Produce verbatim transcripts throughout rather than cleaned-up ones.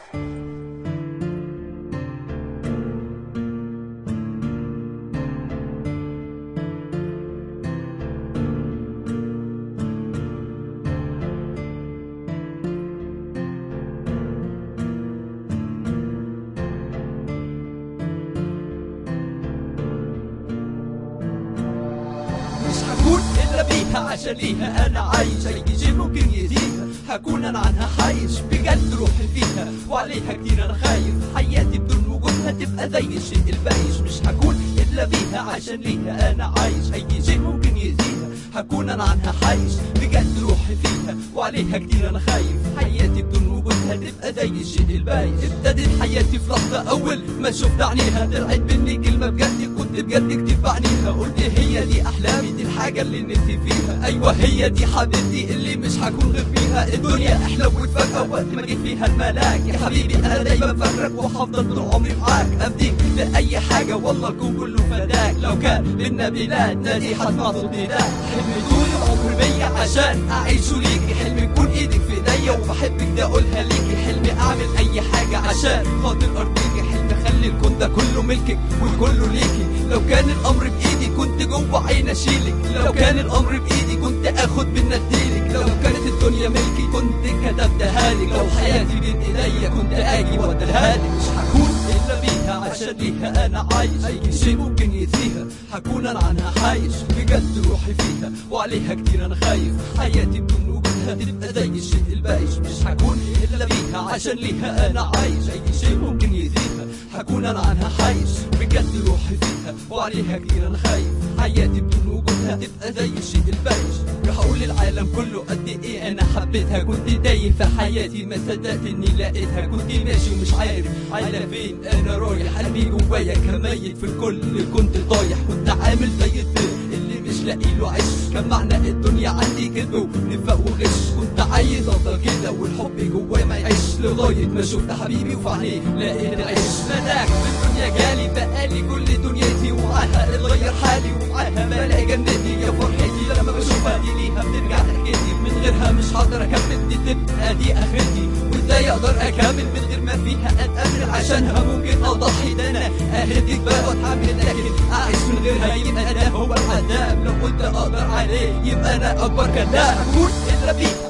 هكون إلا بيها عشان ليها أنا عايش، أي شيء ممكن يأذيها هكون أنا عنها حايش، بجد روحي فيها وعليها كتير أنا خايف، حياتي بدون وجودها تبقى زي الشيء البايش. مش هكون إلا بيها عشان ليها أنا عايش، أي شيء ممكن يأذيها هكون أنا عنها حايش، بجد روحي فيها وعليها كتير أنا خايف، حياتي بدون وجودها تبقى زي الشيء البايش. ابتدت حياتي في لحظة أول ما شفت عينيها، طلعت مني كلمة بجد كنت بجد كتير بعنيها، قلت هي دي أحلامي، دي الحاجة اللي نفسي فيها، أيوة هي دي حبيبتي اللي مش هكون غير فيها. الدنيا أحلى وفجأة وقت ما جيت فيها الملاك، يا حبيبي أنا دايما فاكرك وهفضل طول عمري معاك، أفديك لأي حاجة والله الكون كله فداك، لو كان بينا بلاد نادي هسمع صوت نداك. حلمي طول العمر بيا عشان أعيشه ليكي، حلمي يكون إيدك في إيديا وبحبك ده أقولها ليكي، حلمي أعمل أي حاجة عشان خاطر أرضيكي، حلمي أخلي الكون ده كله ملكك والكله ليكي، لو كان الأمر بإيدي كنت جوه عين أشيلك، لو كان الأمر بإيدي كنت آخد من نديلك، لو كانت الدنيا ملكي كنت كتبتها لك، لو حياتي بين إيديا كنت آجي وأديها لك. مش هكون إلا بيها عشان ليها أنا عايش، أي شيء ممكن يأذيها هكون أنا عنها حايش، بجد روحي فيها وعليها كتير أنا خايف، حياتي بدون وجودها تبقى زي الشيء البايش. مش هكون إلا بيها عشان ليها أنا عايش، أي شيء ممكن يأذيها هكون أنا عنها حايش، بجد روحي فيها وعليها كتير أنا خايف، حياتي بدون وجودها تبقى زي الشيء البايش. راح أقول للعالم كله قد إيه أنا حبيتها، كنت تايه في حياتي ما صدقت إني لقيتها، كنت ماشي ومش عارف على فين أنا رايح، قلبي جوايا كميت في الكل كنت طايح، كنت عامل زي الطير اللي مش لاقي له عيش، كان معنى الدنيا عندي كذب ونفاق وغش، كنت عايز أفضل كده والحب جوايا ما يعيش، لغاية ما شفت حبيبي وفي عينيه لقيت عيش. ملاك في الدنيا جالي بقالي كل دنيتي، ومعاها اتغير حالي ومعاها بلاقي جنتي، يا فرحتي لما بشوفها دي ليها بترجع ضحكتي، من غيرها مش هقدر أكمل دي تبقى دي آخرتي، وإزاي أقدر أكمل من غير ما فيها أتأمل، عشانها ممكن أضحي ده أنا أهديك بقى وأتحمل، لكن أعيش من غيرها يبقى ده هو العذاب، لو كنت أقدر عليه يبقى أنا أكبر كذاب. هكون إلا بيها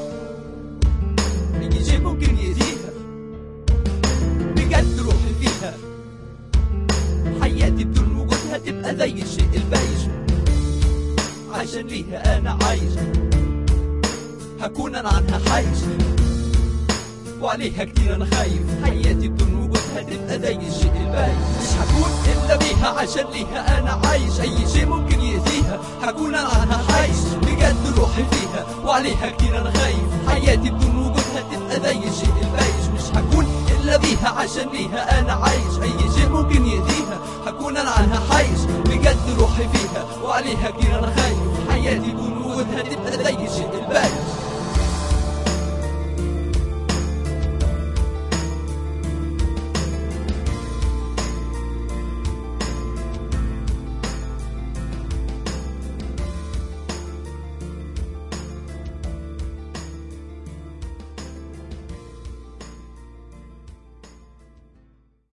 أي شيء ممكن يأذيها بجد روحي فيها، حياتي بدون وجودها تبقى زي الشيء البايش، عشان ليها أنا عايش هكون أنا عنها حايش، وعليها كتير أنا خايف، حياتي بدون وجودها تبقى زي الشيء البايش. مش هكون إلا بيها عشان ليها أنا عايش، أي شيء ممكن يأذيها هكون أنا عنها حايش، بجد روحي فيها وعليها كتير أنا خايف، حياتي بدون وجودها تبقى زي الشيء البايش. مش هكون إلا بيها عشان ليها أنا عايش، أي شيء ممكن يأذيها هكون أنا عنها حايش، بجد روحي فيها وعليها كتير أنا خايف، حياتي بدون وجودها تبقى زي الشيء البايش.